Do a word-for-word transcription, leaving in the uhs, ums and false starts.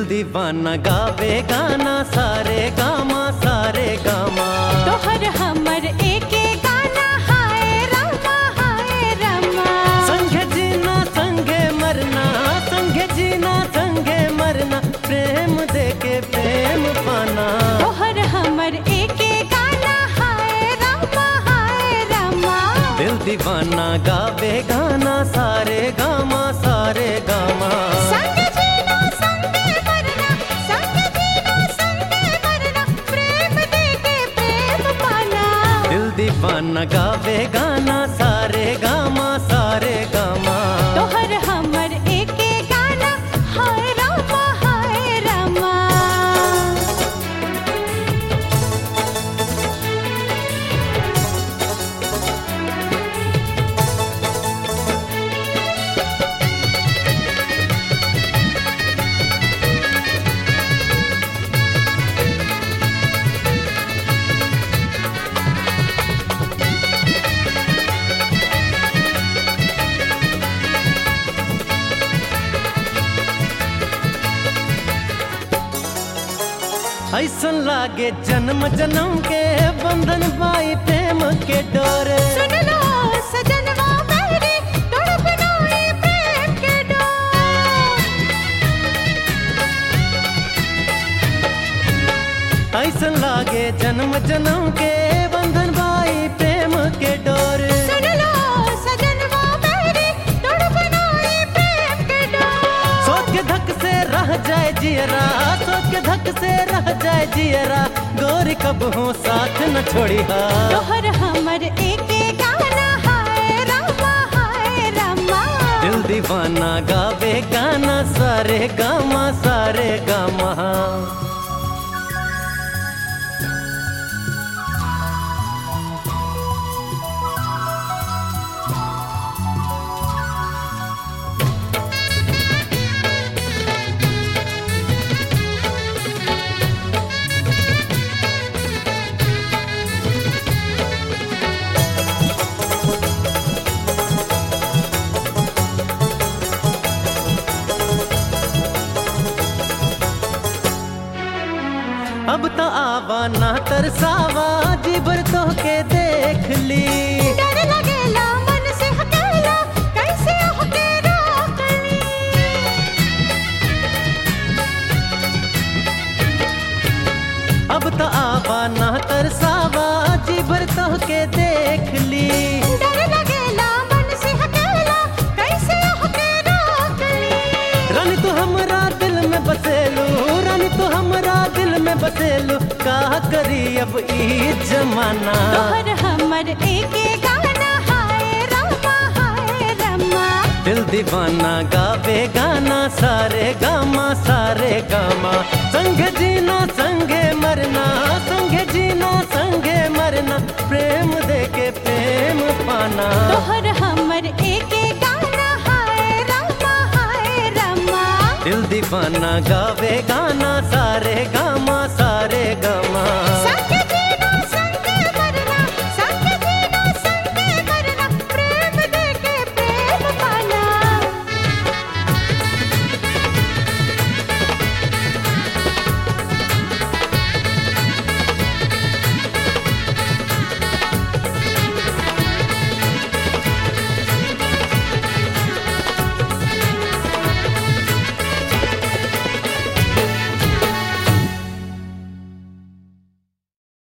दीवाना गावे गाना सारे गामा सारे गामा। तोहर हमर एके गाना हाय रामा हाय रामा। संगे जीना संगे मरना संगे जीना संगे मरना प्रेम देके प्रेम पाना। तोहर हमर एके गाना हाय रामा हाय रामा। दिल दीवाना गावे गाना सारे गामा सारे गामा। संग जीना संगे मरना संग जीना संगे मरना प्रेम देके प्रेम पाना। दिल दीवाना गावे गाना सारे गामा सारे गामा। तोहर हमर एके गाना हाय रामा हाय रामा। ऐसन लागे जन्म जन्म के बंधन बाई प्रेम के डोरे। सुन लो सजनवा मेरे तड़प नोए प्रेम के डोर। ऐसन लागे जन्म जन्म के बंधन बाई प्रेम के डोरे। सुन लो सजनवा मेरे तड़प नोए प्रेम के डोर। सोच के धक से रह जाए जियरा सोच के धक से रह जाए जियरा गोरी कब हो साथ न छोड़ी हा। तोहर हमर एके गाना हाय रामा हाय रामा। दिल दीवाना गावे गाना सारे गामा सारे गामा। अब तो आवा ना तरसावा जी भर तो के देख ली। डर लगेला मन से हकेला कैसे होके रोक ली। अब तो आवा ना तरसावा जी भर तो के देख ली। डर लगेला मन से हकेला कैसे होके रोक ली। रानी तू हमरा दिल में बसेलू रानी तू हमरा दिल में बसेलू का करी अब ई जमाना। तोहर हमर एके गाना हाय रामा हाय रामा। दिल दीवाना गावे गाना सारे गामा सारे गामा। संगे जीना संगे मरना संगे जीना संगे मरना प्रेम देके प्रेम पाना। तोहर हमर एके गाना हाय रामा हाय रामा। दिल दीवाना गावे गाना